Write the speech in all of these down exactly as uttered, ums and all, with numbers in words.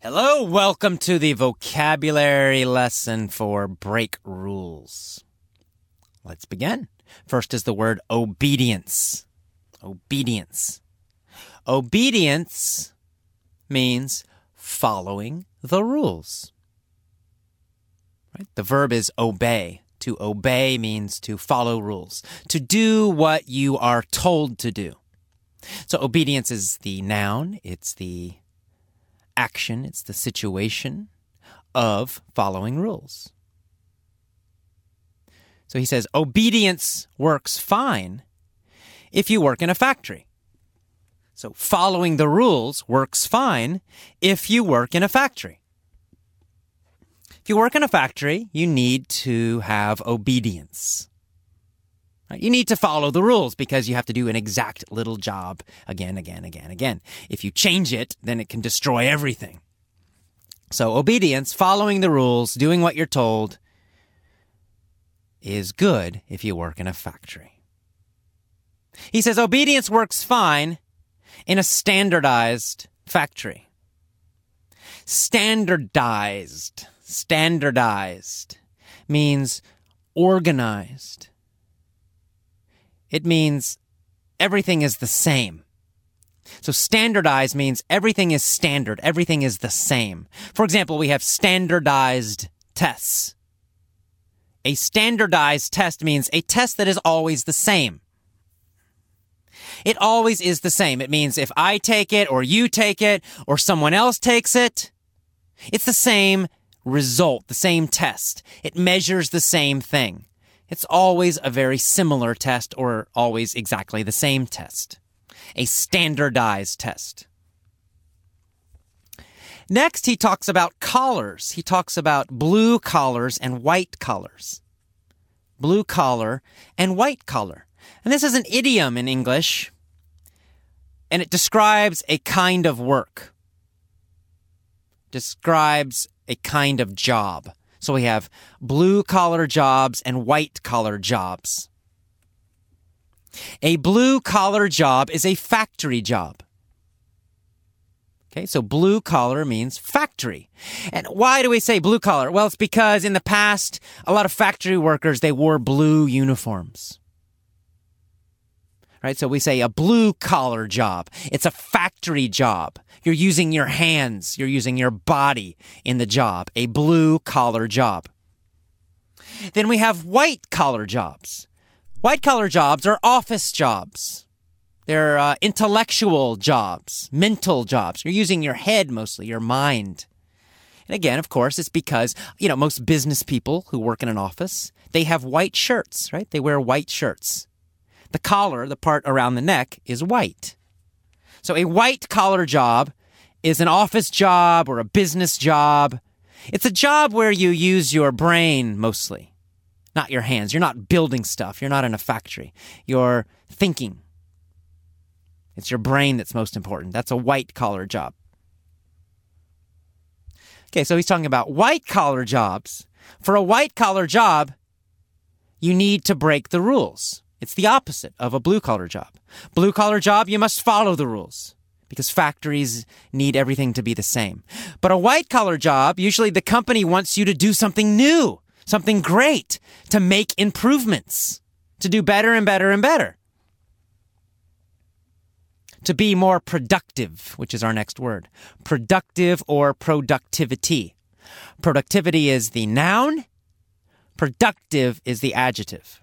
Hello, welcome to the vocabulary lesson for break rules. Let's begin. First is the word obedience. Obedience. Obedience means following the rules. Right? The verb is obey. To obey means to follow rules, to do what you are told to do. So obedience is the noun, it's the action, it's the situation of following rules. So he says, obedience works fine if you work in a factory. So following the rules works fine if you work in a factory. If you work in a factory, you need to have obedience. Right? You need to follow the rules because you have to do an exact little job again, again, again, again. If you change it, then it can destroy everything. So obedience, following the rules, doing what you're told, is good if you work in a factory. He says obedience works fine in a standardized factory. Standardized, standardized means organized. It means everything is the same. So standardized means everything is standard. Everything is the same. For example, we have standardized tests. A standardized test means a test that is always the same. It always is the same. It means if I take it or you take it or someone else takes it, it's the same result, the same test. It measures the same thing. It's always a very similar test or always exactly the same test. A standardized test. Next, he talks about collars. He talks about blue collars and white collars. Blue collar and white collar. And this is an idiom in English, and it describes a kind of work. Describes a kind of job. So we have blue-collar jobs and white-collar jobs. A blue-collar job is a factory job. Okay, so blue-collar means factory. And why do we say blue-collar? Well, it's because in the past, a lot of factory workers, they wore blue uniforms. Right, so we say a blue-collar job. It's a factory job. You're using your hands. You're using your body in the job. A blue-collar job. Then we have white-collar jobs. White-collar jobs are office jobs. They're uh, intellectual jobs, mental jobs. You're using your head mostly, your mind. And again, of course, it's because, you know, most business people who work in an office, they have white shirts, right? They wear white shirts. The collar, the part around the neck, is white. So a white-collar job is an office job or a business job. It's a job where you use your brain mostly, not your hands. You're not building stuff. You're not in a factory. You're thinking. It's your brain that's most important. That's a white-collar job. Okay, so he's talking about white-collar jobs. For a white-collar job, you need to break the rules. It's the opposite of a blue-collar job. Blue-collar job, you must follow the rules because factories need everything to be the same. But a white-collar job, usually the company wants you to do something new, something great, to make improvements, to do better and better and better. To be more productive, which is our next word. Productive or productivity. Productivity is the noun. Productive is the adjective.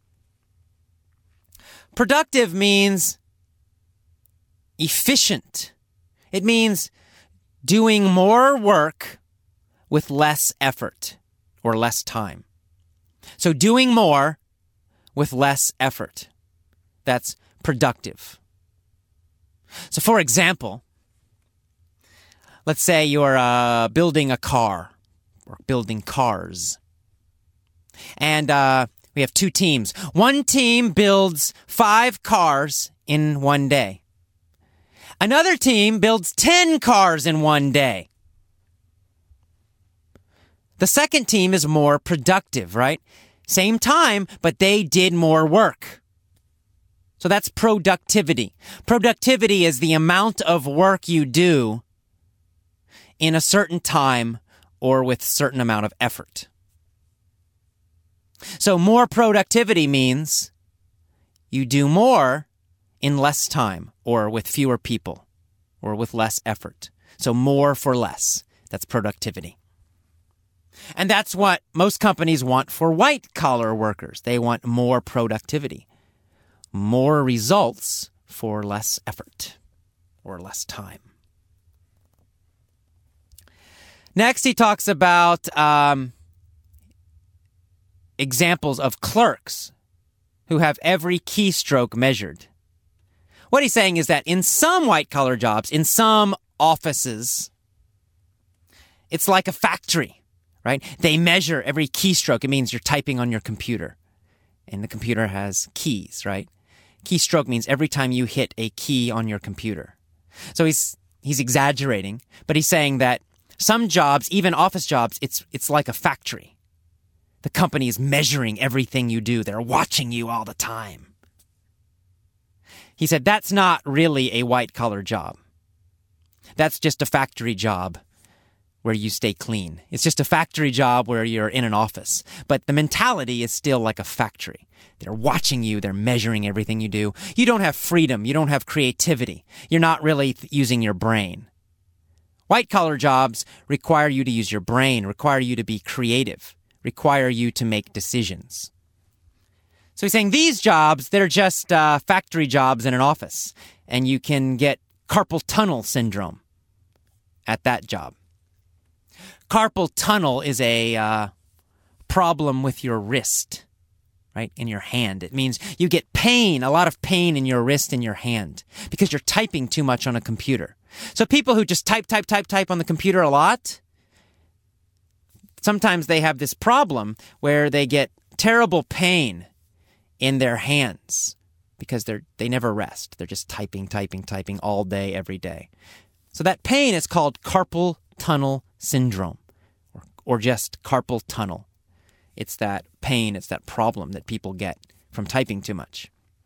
Productive means efficient. It means doing more work with less effort or less time. So doing more with less effort. That's productive. So for example, let's say you're uh, building a car or building cars. And uh, we have two teams. One team builds five cars in one day. Another team builds ten cars in one day. The second team is more productive, right? Same time, but they did more work. So that's productivity. Productivity is the amount of work you do in a certain time or with certain amount of effort. So more productivity means you do more in less time or with fewer people or with less effort. So more for less. That's productivity. And that's what most companies want for white-collar workers. They want more productivity, more results for less effort or less time. Next, he talks about um, examples of clerks who have every keystroke measured. What he's saying is that in some white-collar jobs, in some offices, it's like a factory, right? They measure every keystroke. It means you're typing on your computer, and the computer has keys, right? Keystroke means every time you hit a key on your computer. So he's he's exaggerating, but he's saying that some jobs, even office jobs, it's it's like a factory. The company is measuring everything you do. They're watching you all the time. He said that's not really a white-collar job. That's just a factory job where you stay clean. It's just a factory job where you're in an office. But the mentality is still like a factory. They're watching you. They're measuring everything you do. You don't have freedom. You don't have creativity. You're not really th- using your brain. White-collar jobs require you to use your brain, require you to be creative, require you to make decisions. So he's saying these jobs, they're just uh, factory jobs in an office, and you can get carpal tunnel syndrome at that job. Carpal tunnel is a uh, problem with your wrist, right, in your hand. It means you get pain, a lot of pain in your wrist and your hand because you're typing too much on a computer. So people who just type, type, type, type on the computer a lot, sometimes they have this problem where they get terrible pain in their hands because they're they never rest. They're just typing, typing, typing all day, every day. So that pain is called carpal tunnel syndrome or, or just carpal tunnel. It's that pain, it's that problem that people get from typing too much.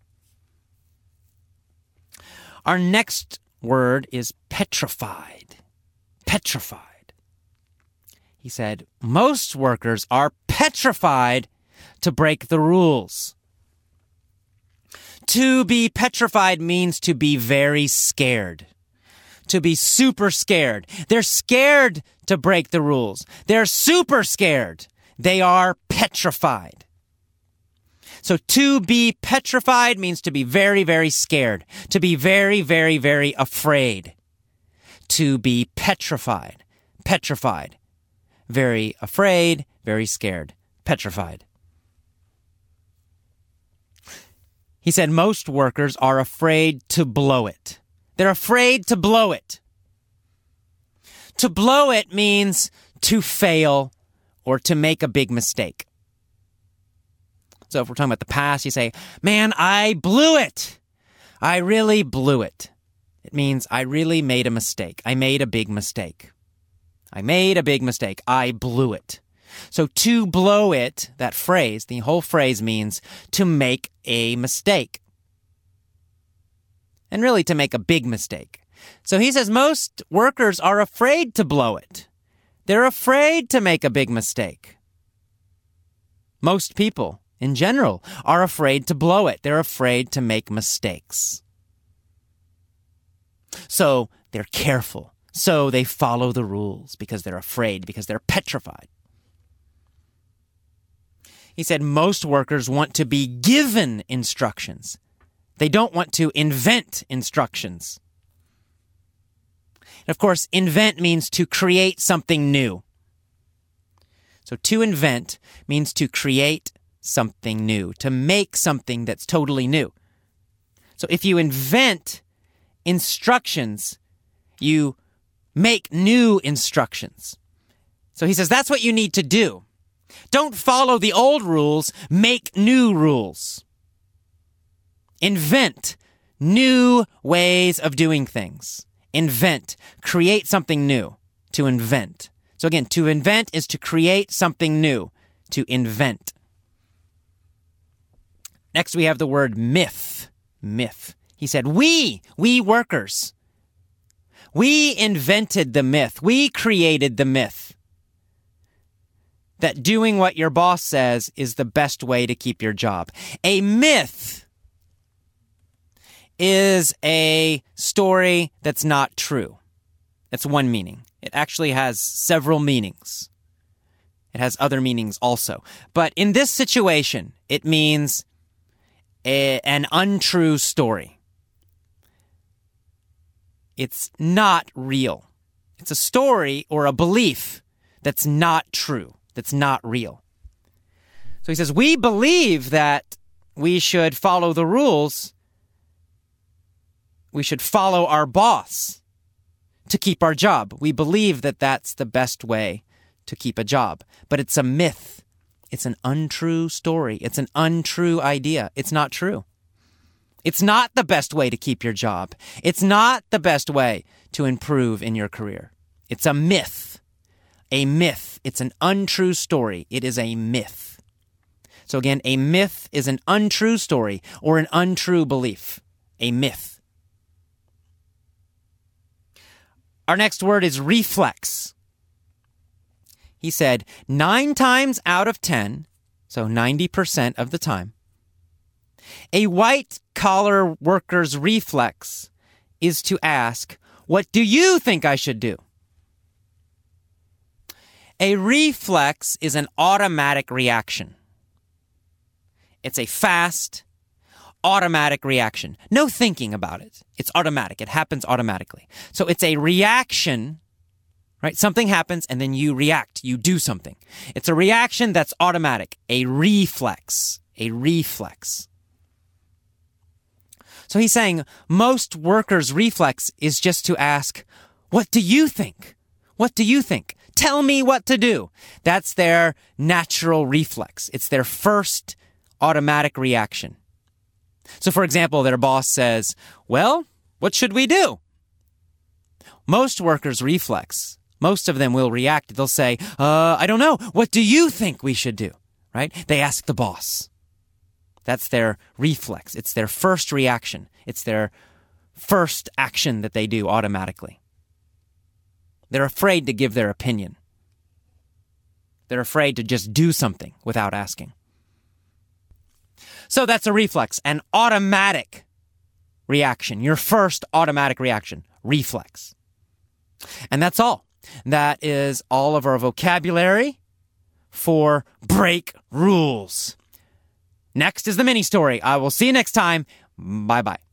Our next word is petrified. Petrified. He said, most workers are petrified to break the rules. To be petrified means to be very scared. To be super scared. They're scared to break the rules. They're super scared. They are petrified. So to be petrified means to be very, very scared. To be very, very, very afraid. To be petrified. Petrified. Very afraid, very scared. Petrified. He said most workers are afraid to blow it. They're afraid to blow it. To blow it means to fail or to make a big mistake. So if we're talking about the past, you say, man, I blew it. I really blew it. It means I really made a mistake. I made a big mistake. I made a big mistake. I blew it. So to blow it, that phrase, the whole phrase means to make a mistake. And really to make a big mistake. So he says most workers are afraid to blow it. They're afraid to make a big mistake. Most people, in general, are afraid to blow it. They're afraid to make mistakes. So they're careful. So they follow the rules because they're afraid, because they're petrified. He said most workers want to be given instructions. They don't want to invent instructions. And of course, invent means to create something new. So to invent means to create something new, to make something that's totally new. So if you invent instructions, you make new instructions. So he says that's what you need to do. Don't follow the old rules, make new rules. Invent new ways of doing things. Invent, create something new, to invent. So again, to invent is to create something new, to invent. Next we have the word myth. Myth. He said, we, we workers, We invented the myth. We created the myth that doing what your boss says is the best way to keep your job. A myth is a story that's not true. That's one meaning. It actually has several meanings. It has other meanings also. But in this situation, it means a, an untrue story. It's not real. It's a story or a belief that's not true, that's not real. So he says, we believe that we should follow the rules. We should follow our boss to keep our job. We believe that that's the best way to keep a job. But it's a myth. It's an untrue story. It's an untrue idea. It's not true. It's not the best way to keep your job. It's not the best way to improve in your career. It's a myth. A myth. It's an untrue story. It is a myth. So again, a myth is an untrue story or an untrue belief. A myth. Our next word is reflex. He said, nine times out of ten, so ninety percent of the time, a white-collar worker's reflex is to ask, what do you think I should do? A reflex is an automatic reaction. It's a fast, automatic reaction. No thinking about it. It's automatic. It happens automatically. So it's a reaction, right? Something happens and then you react. You do something. It's a reaction that's automatic. A reflex. A reflex. So he's saying most workers' reflex is just to ask, what do you think? What do you think? Tell me what to do. That's their natural reflex. It's their first automatic reaction. So, for example, their boss says, well, what should we do? Most workers' reflex, most of them will react. They'll say, uh, I don't know. What do you think we should do? Right? They ask the boss. That's their reflex. It's their first reaction. It's their first action that they do automatically. They're afraid to give their opinion. They're afraid to just do something without asking. So that's a reflex, an automatic reaction. Your first automatic reaction, reflex. And that's all. That is all of our vocabulary for break rules. Next is the mini story. I will see you next time. Bye-bye.